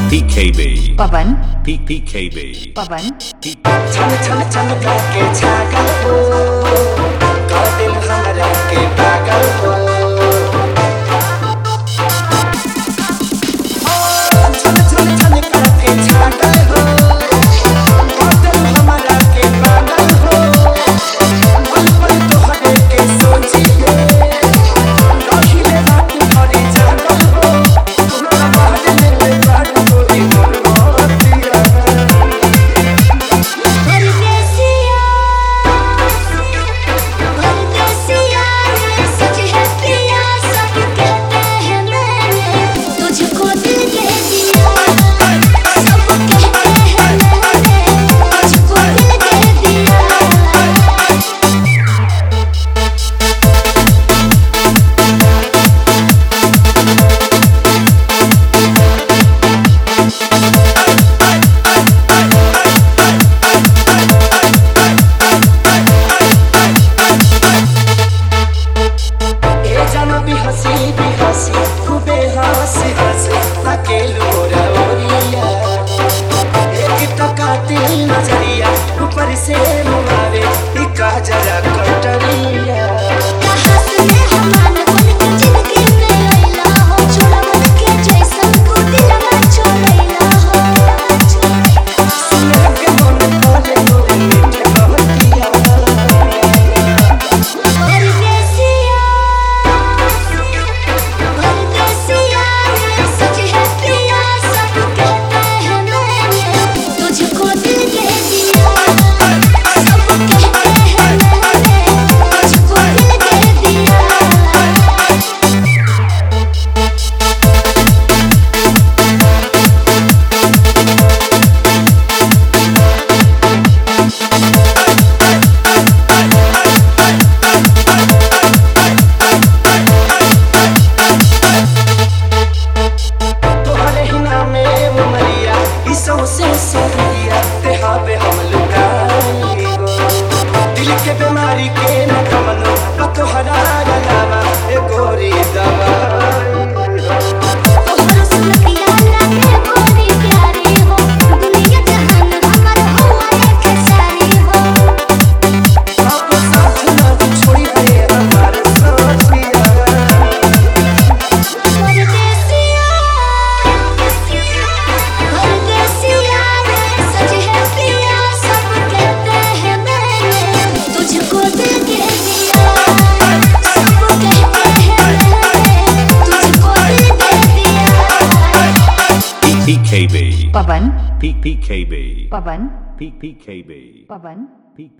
PKB पवन PKB पवन छन छन छन के छागल हो दिल हमरा के पागल हो छन छन छन के छागल हो दिल हमरा के पागल हो पल पल तोहरे के सोची रखिले रात भरी जागल हो तोहरा बाहर में बात कोई मोर मोतिया खूबे हंसी हंसी अकेलो रवरिया एक टका दिल नजरिया ऊपर से मुआवे इका जरा कटरिया दिल के बीमारी के न कमनो तोहरा गलावा ए गोरी दवा PKB पवन PKB पवन PKB पवन